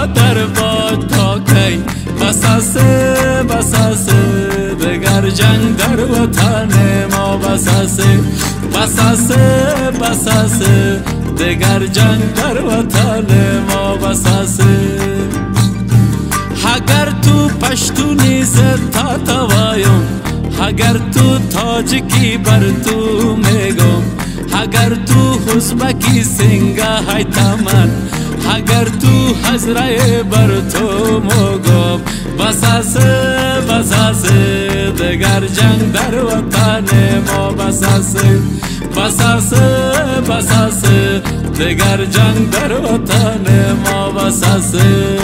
در باد تا کی؟ بساسه بساسه دگر جنگ در وطن ما بساسه بساسه بساسه دگر جنگ در وطن ما بساسه اگر تو پشتونی زتا توایم اگر تو تاجکی بر تو میگم اگر تو ازبکی سنگا های تمن اگر تو حضره بر تو مگم بساسه بساسه دگر جنگ در وطن ما بساسه بساسه بساسه دگر جنگ در وطن ما بساسه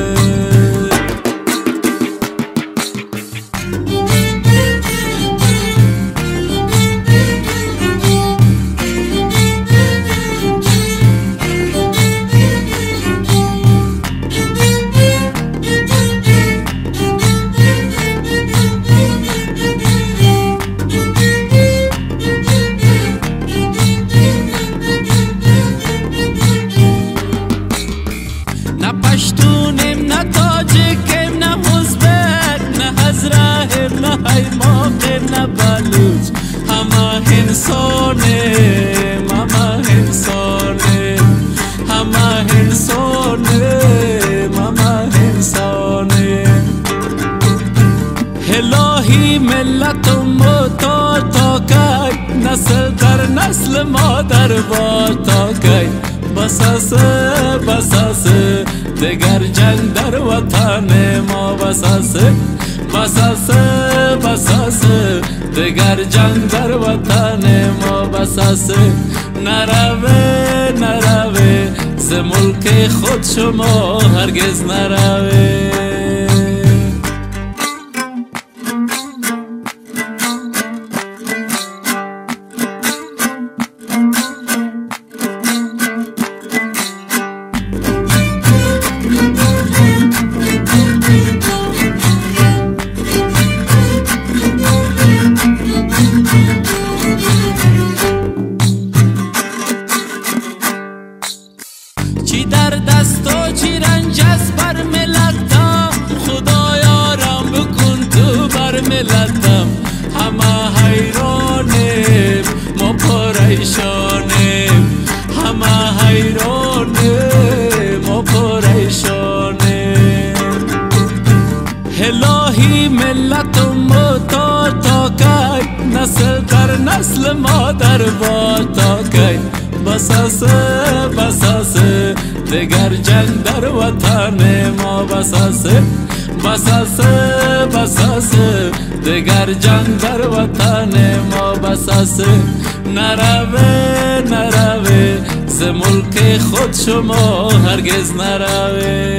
پشتونیم نه تاجکیم نه ازبک نه هزرahim نه هیماقیم نه بلوچ همه انسانیم همه انسانیم همه انسانیم همه انسانیم الهی ملتم تا کی نسل در نسل ما در تا کی بساسه بساسه دگر جنگ در وطن ما بساسه بساسه بساسه دگر جنگ در وطن ما بساسه نروه نروه ز ملک خود شما هرگز نروه چی در دست و چی رنج است بر ملتم خدایا رحم بکن تو بر ملتم همه حیرانیم ما پریشانیم همه حیرانیم ما پریشانیم الهی ملتم تا کی نسل در نسل ما در تا کی بساسه بساسه دگر جنگ در وطن ما بساسه بساسه بساسه دگر جنگ در وطن ما بساسه نروه نروه ز ملک خود شما هرگز نروه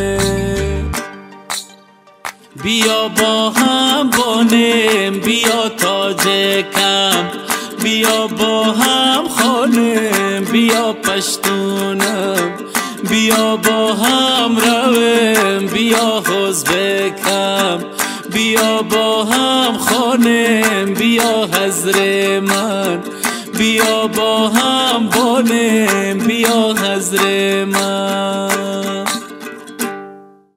بیا با هم بانیم بیا تاجکم بیا با هم خانم بیا پشتونم بیا با هم رویم بیا ازبکم بیا با هم خانم بیا حضر من بیا با هم بانیم بیا حضر من